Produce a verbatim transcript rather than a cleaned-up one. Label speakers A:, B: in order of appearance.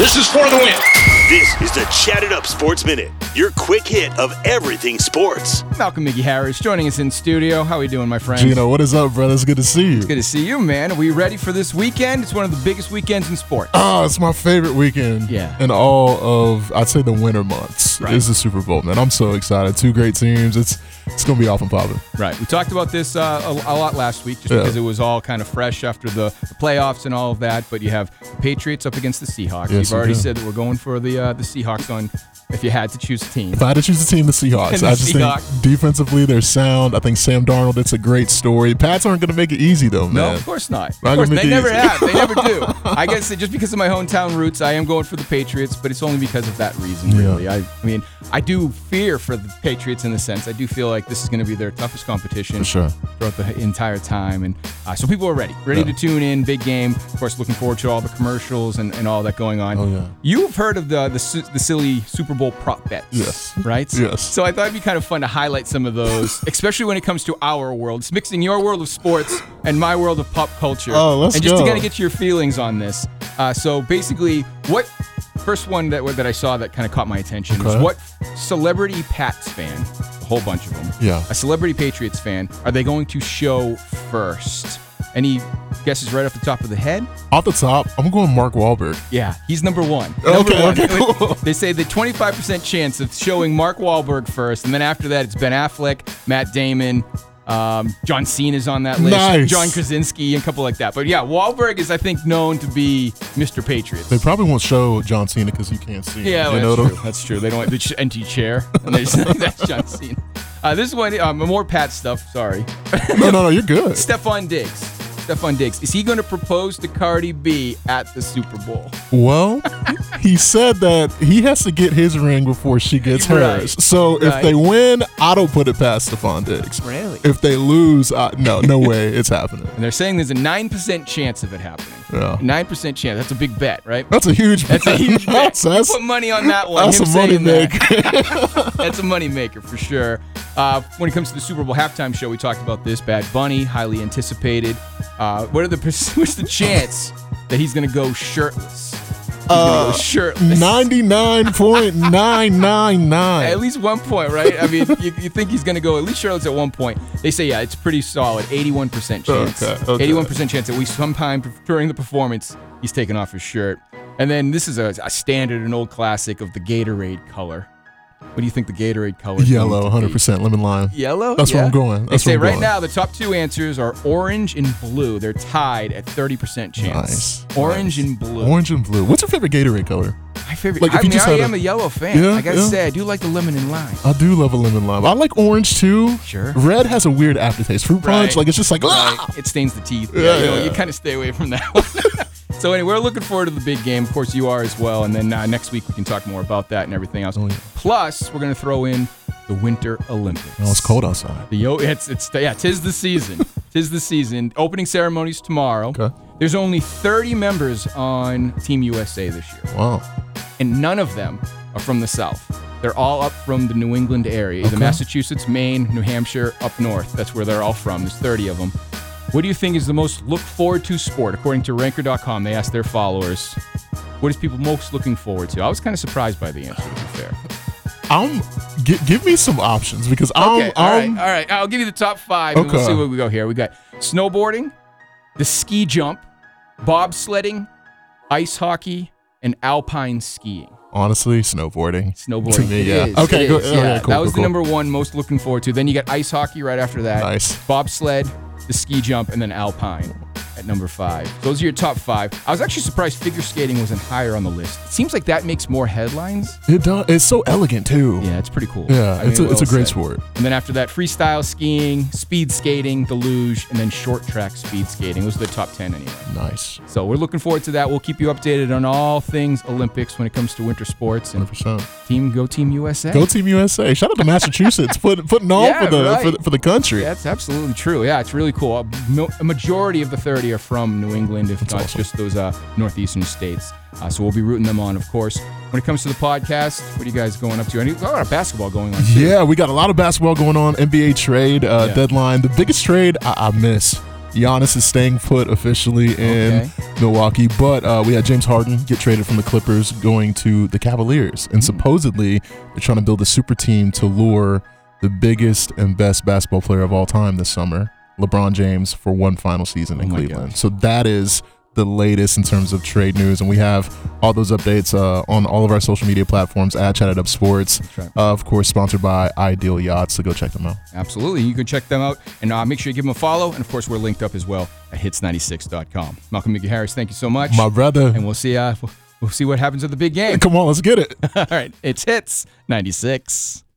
A: This is for the win.
B: This is the Chat It Up Sports Minute, your quick hit of everything sports.
C: Malcolm Mickey Harris joining us in studio. How are we doing, my friend?
D: Gino, what is up, brother? It's good to see you.
C: It's good to see you, man. Are we ready for this weekend? It's one of the biggest weekends in sports.
D: Oh, it's my favorite weekend
C: Yeah.
D: in all of, I'd say, the winter months.
C: Right.
D: Is the Super Bowl, man. I'm so excited. Two great teams. It's it's going to be off and popping.
C: Right. We talked about this uh, a, a lot last week just
D: Yeah.
C: because it was all kind of fresh after the, the playoffs and all of that. But you have the Patriots up against the Seahawks.
D: Yes,
C: You've already
D: you do.
C: said that we're going for the uh, the Seahawks on if you had to choose a team.
D: If I had to choose a team, the Seahawks.
C: And the
D: I just
C: Seahawks.
D: think defensively they're sound. I think Sam Darnold, it's a great story. Pats aren't going to make it easy, though, man.
C: No, of course not. Of
D: Not
C: course,
D: gonna make
C: they
D: it
C: never
D: easy.
C: have. They never do. I guess that just because of my hometown roots, I am going for the Patriots, but it's only because of that reason,
D: Yeah.
C: really. I, I mean, I do fear for the Patriots in the sense I do feel like this is going to be their toughest competition
D: For sure.
C: throughout the entire time, and uh, so people are ready, ready
D: Yeah.
C: to tune in. Big game, of course. Looking forward to all the commercials and, and all that going on.
D: Oh, yeah.
C: You've heard of the the, su- the silly Super Bowl prop bets,
D: Yes.
C: right?
D: Yes.
C: So I thought it'd be kind of fun to highlight some of those, especially when it comes to our world. It's mixing your world of sports and my world of pop culture.
D: Oh, let's
C: And just
D: go.
C: to kind of get your feelings on this. Uh, so basically, what first one that that I saw that kind of caught my attention was
D: Okay.
C: what celebrity Pats fan, a whole bunch of them,
D: Yeah.
C: a celebrity Patriots fan, are they going to show first? Any guesses right off the top of the head?
D: Off the top, I'm going Mark Wahlberg.
C: Yeah, he's number one.
D: Okay,
C: Number one.
D: okay, cool.
C: They say the twenty-five percent chance of showing Mark Wahlberg first, and then after that, it's Ben Affleck, Matt Damon, um, John Cena's on that list,
D: Nice.
C: John Krasinski, and a couple like that. But yeah, Wahlberg is, I think, known to be Mister Patriots.
D: They probably won't show John Cena because you can't see him.
C: Yeah,
D: you
C: well,
D: know
C: that's
D: what
C: true. That's true. They don't want the ch- empty chair, and they just like, that's John Cena. Uh, this is one, um, more Pat stuff. Sorry.
D: I'm- No, no, no, you're good.
C: Stephon Diggs. Stephon Diggs. Is he going to propose to Cardi B at the Super Bowl?
D: Well, he said that he has to get his ring before she gets
C: Right.
D: hers. So if
C: Right.
D: they win, I don't put it past Stephon Diggs.
C: Really?
D: If they lose, I, no, no way, it's happening.
C: And they're saying there's a nine percent chance of it happening.
D: Yeah.
C: nine percent chance. That's a big bet, right?
D: That's a huge.
C: That's a huge bet.
D: That's, that's,
C: Put money on that one.
D: that's
C: Him
D: a money
C: saying that.
D: maker.
C: That's a money maker for sure. Uh, when it comes to the Super Bowl halftime show, we talked about this. Bad Bunny, highly anticipated. Uh, what are the what's the chance that he's going to go shirtless? He's gonna go shirtless.
D: Ninety-nine point nine nine nine.
C: At least one point, right? I mean, you, you think he's going to go at least shirtless at one point. They say, yeah, it's pretty solid. eighty-one percent chance.
D: Okay, okay.
C: eighty-one percent chance that we sometime during the performance, he's taking off his shirt. And then this is a, a standard, an old classic of the Gatorade color. What do you think the Gatorade color is?
D: Yellow,
C: going to
D: one hundred
C: be?
D: percent lemon lime.
C: Yellow?
D: That's where
C: Yeah.
D: I'm going. That's
C: they say
D: where I'm
C: right
D: going.
C: now the top two answers are orange and blue. They're tied at thirty percent chance.
D: Nice.
C: Orange
D: nice.
C: and blue.
D: Orange and blue. What's your favorite Gatorade color?
C: My favorite.
D: Like, if
C: I
D: you
C: mean,
D: just
C: I
D: had a-
C: am a yellow fan.
D: Yeah,
C: I gotta
D: yeah.
C: say, I do like the lemon and lime.
D: I do love a lemon lime. I like orange too.
C: Sure.
D: Red has a weird aftertaste. Fruit punch,
C: Right.
D: like it's just like,
C: Right.
D: ah!
C: It stains the teeth. Yeah,
D: Yeah,
C: you, know,
D: yeah.
C: you kind of stay away from that one. So anyway, we're looking forward to the big game. Of course, you are as well. And then uh, next week we can talk more about that and everything else.
D: Oh, yeah.
C: Plus, we're gonna throw in the Winter Olympics.
D: Oh, it's cold outside.
C: The yo, it's it's yeah, tis the season. Tis the season. Opening ceremonies tomorrow.
D: Okay.
C: There's only thirty members on Team U S A this year,
D: Wow.
C: and none of them are from the South. They're all up from the New England area, either
D: Okay.
C: Massachusetts, Maine, New Hampshire, up north. That's where they're all from. There's thirty of them. What do you think is the most look forward to sport? According to ranker dot com, they asked their followers, what is people most looking forward to? I was kind of surprised by the answer, to be fair.
D: I'm gi- give me some options because I'm
C: Okay, all right,
D: I'm
C: all right. I'll give you the top five, and we'll
D: Okay.
C: see where we go here. We got snowboarding, the ski jump, bobsledding, ice hockey, and alpine skiing.
D: honestly snowboarding.
C: Snowboarding.
D: To me,
C: It
D: yeah.
C: is,
D: Okay,
C: it
D: go-
C: is,
D: okay,
C: yeah.
D: cool,
C: that was
D: cool,
C: the
D: cool.
C: number one most looking forward to. Then you got ice hockey right after that.
D: Nice.
C: Bobsled, the ski jump, and then alpine at number five. Those are your top five. I was actually surprised figure skating wasn't higher on the list. It seems like that makes more headlines.
D: It does. It's so elegant too.
C: Yeah, it's pretty cool.
D: Yeah,
C: I mean,
D: it's a, it's a
C: well
D: great
C: said.
D: sport.
C: And then after that, freestyle skiing, speed skating, the luge, and then short track speed skating. Those are the top ten anyway.
D: Nice.
C: So we're looking forward to that. We'll keep you updated on all things Olympics when it comes to winter sports. And
D: one hundred percent.
C: team, go Team U S A.
D: Go Team U S A. Shout out to Massachusetts put, putting on
C: Yeah,
D: for the
C: right.
D: for the, for the country.
C: That's absolutely true. Yeah, it's really cool. A, mo- a majority of the thirty are from New England, if
D: That's
C: not
D: awesome.
C: just those uh, northeastern states. Uh, so we'll be rooting them on, of course. When it comes to the podcast, what are you guys going up to? Any, a lot of basketball going on, too.
D: Yeah, we got a lot of basketball going on. N B A trade uh,
C: Yeah.
D: deadline. The biggest trade I, I miss Giannis is staying put officially in
C: Okay.
D: Milwaukee, but uh, we had James Harden get traded from the Clippers going to the Cavaliers. And supposedly they're trying to build a super team to lure the biggest and best basketball player of all time this summer, LeBron James, for one final season in
C: Oh my
D: Cleveland.
C: gosh.
D: So that is the latest in terms of trade news, and we have all those updates uh, on all of our social media platforms at Chat It Up Sports.
C: right.
D: Uh, of course, sponsored by Ideal Yachts, so go check them out.
C: Absolutely. You can check them out and uh, make sure you give them a follow. And of course, we're linked up as well at hits ninety-six dot com. Malcolm Mickey Harris, thank you so much.
D: My brother.
C: And we'll see. Uh, we'll see what happens at the big game.
D: Come on, let's get it.
C: All right, it's Hits ninety-six.